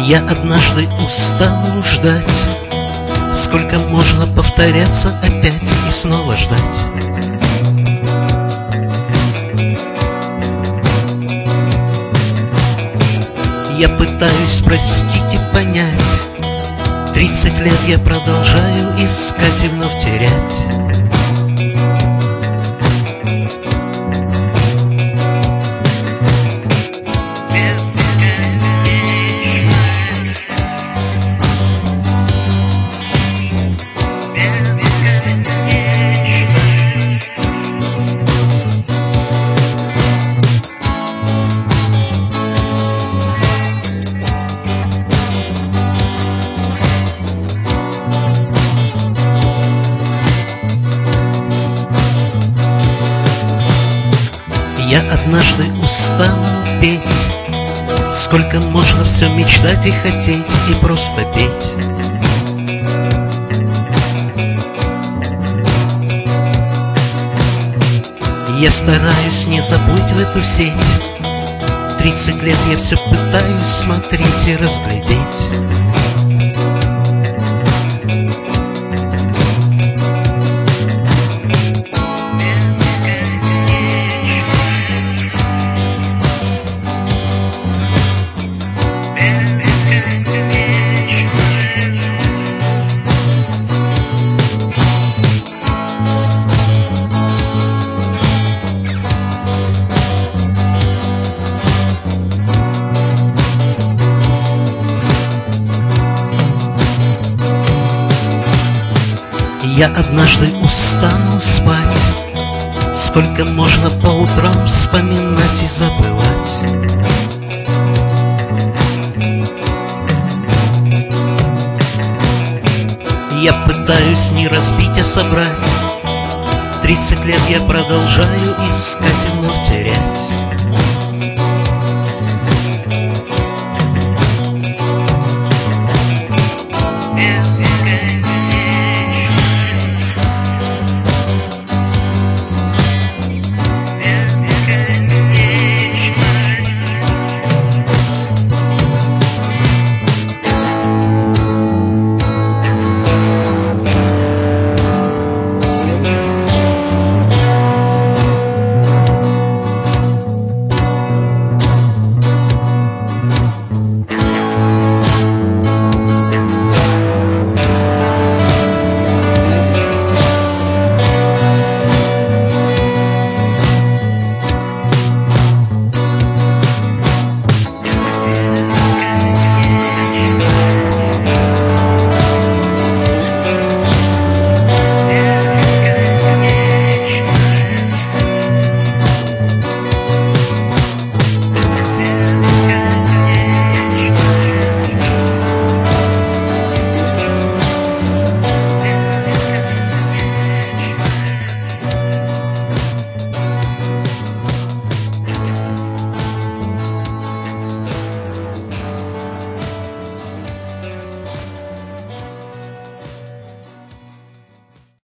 Я однажды устану ждать. Сколько можно повторяться опять и снова ждать? Я пытаюсь простить и понять. 30 лет я продолжаю искать и вновь терять. Я однажды устану петь. Сколько можно все мечтать и хотеть, и просто петь. Я стараюсь не заплыть в эту сеть. 30 лет я все пытаюсь смотреть и разглядеть. Я однажды устану спать. Сколько можно по утрам вспоминать и забывать? Я пытаюсь не разбить, а собрать. 30 лет я продолжаю искать и вновь терять.